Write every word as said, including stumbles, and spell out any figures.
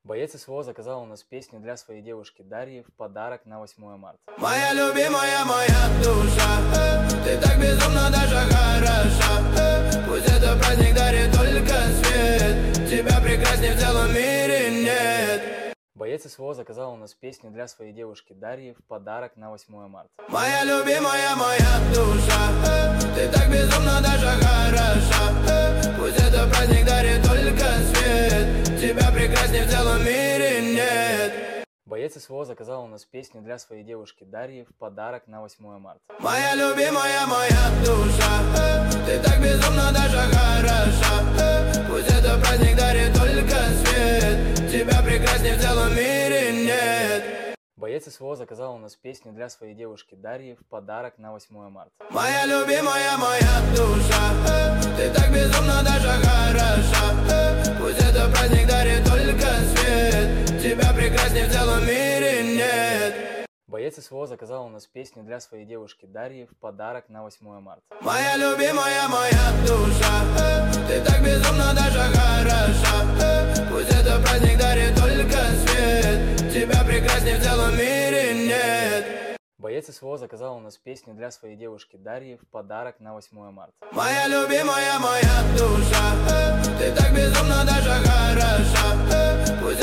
Боец СВО заказал у нас песню для своей девушки Дарьи в подарок на восьмое марта. Моя любимая, моя душа, ты так безумно даже хороша. Пусть это праздник дарит только свет, тебя прекрасней в целом мире нет. Боец СВО заказал у нас песню для своей девушки Дарьи в подарок на восьмое марта. Моя любимая, моя душа, ты так безумно даже хороша. Пусть это праздник дарит только свет, тебя прекрасней в целом мире нет. Боец СВО заказал у нас песню для своей девушки Дарьи в подарок на восьмое марта. Моя любимая, моя душа, ты так безумно даже хороша. Пусть это праздник дарит только свет, тебя прекрасней в целом мире нет. Боец СВО заказал у нас песню для своей девушки Дарьи в подарок на восьмое марта. Моя любимая, моя душа, ты так безумно даже хороша. Пусть это праздник дарит только свет, тебя прекрасней в целом мире нет. Боец СВО заказал у нас песню для своей девушки Дарьи в подарок на восьмое марта. Моя любимая, моя душа, ты так безумно даже хороша. Пусть это праздник дарит только свет, тебя прекрасней в целом мире нет. Боец СВО заказал у нас песню для своей девушки Дарьи в подарок на восьмое марта. Моя любимая, моя душа, ты так безумно даже хороша.